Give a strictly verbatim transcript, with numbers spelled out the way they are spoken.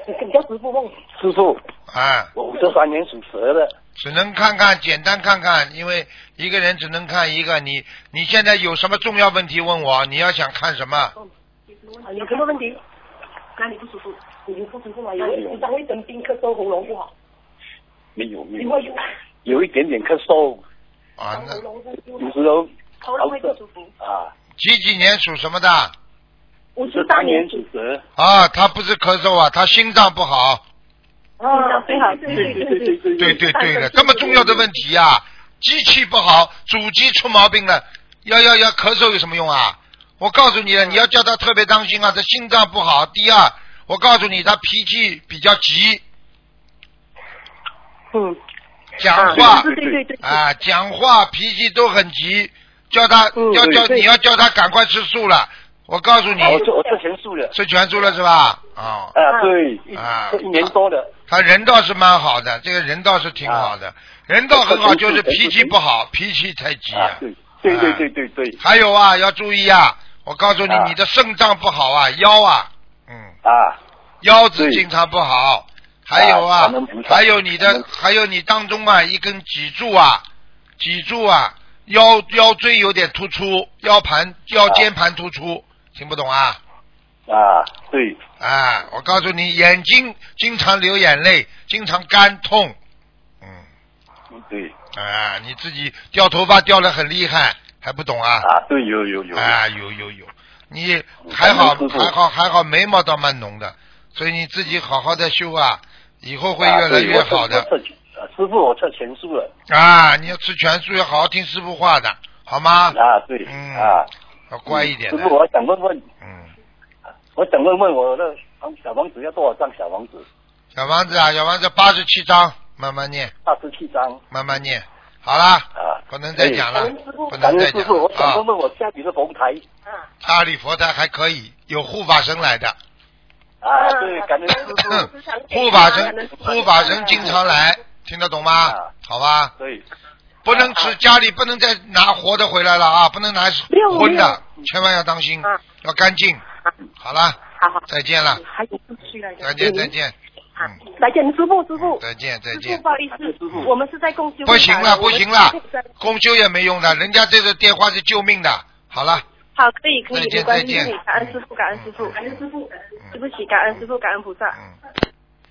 你叫师傅问。 师傅。 啊。 我五十三年属蛇的。 只能看看，简单看看，因为一个人只能看一个。你你现在有什么重要问题问我？你要想看什么？ 有什么问题？哪里不舒服？你不舒服吗？有时常会生病，咳嗽，喉咙不好。 没有没有。有一点点咳嗽。 啊，那有时候喉咙会不舒服。 啊。 几几年属什么的？ 五十三年属蛇。 啊，他不是咳嗽啊，他心脏不好。 心脏最好，对对对对对对对对了，这么重要的问题啊，机器不好，主机出毛病了，要要要咳嗽有什么用啊？我告诉你了，你要叫他特别当心啊，他心脏不好。第二，我告诉你，他脾气比较急。 嗯。 讲话。 对对对对。 啊，讲话脾气都很急，叫他要叫你要叫他赶快吃素了。我告诉你， 我吃我吃全素了， 吃全素了是吧？啊、哦。 啊，对， 啊， 一年多了。 他人倒是蛮好的，这个人倒是挺好的，啊、人倒很好，就是脾气不好，脾气太急啊。 对对对对对对。 还有啊，要注意啊，我告诉你，啊、你的肾脏不好啊，腰啊，嗯。 啊。 腰子经常不好，还有啊， 啊还有你的，还有你当中啊，一根脊柱啊，脊柱啊，腰腰椎有点突出，腰盘腰间盘突出。啊听不懂啊？ 啊，对。 啊，我告诉你，眼睛经常流眼泪，经常肝痛。嗯。 对。 啊，你自己掉头发掉得很厉害，还不懂啊？ 啊，对，有有有。 啊，有有有，你还好还好还好，眉毛倒蛮浓的，所以你自己好好的修啊，以后会越来越好的。 啊、师傅，我测全素了。 啊，你要吃全素，要好好听师傅话的，好吗？ 啊，对。 嗯。 啊。 要乖一点。 师傅，我想问问。 嗯。 我想问问我的小房子要多少张小房子？ 小房子啊，小房子八十七张，慢慢念。 八十七张。 慢慢念，好啦。 啊。 不能再讲了，不能再讲。 师傅，我想问问我家里的佛台。 啊。 家里佛台还可以，有护法神来的。 啊，对，感恩师傅。 护法神，护法神经常来，听得懂吗？ 啊、 好吧。 对。 不能吃，家里不能再拿活的回来了啊！不能拿荤的，千万要当心， 啊、 要干净。好了， 好好， 再见了。 还有不需要的。 再见再见。 嗯，再见，师傅师傅。 再见再见。 师傅不好意思，我们是在共修。 不行了不行了，共修也没用的，人家这个电话是救命的。好了。 好，可以可以， 再见没关系， 再见。 感恩师傅感恩师傅感恩师傅，对不起，感恩师傅感恩菩萨。 嗯。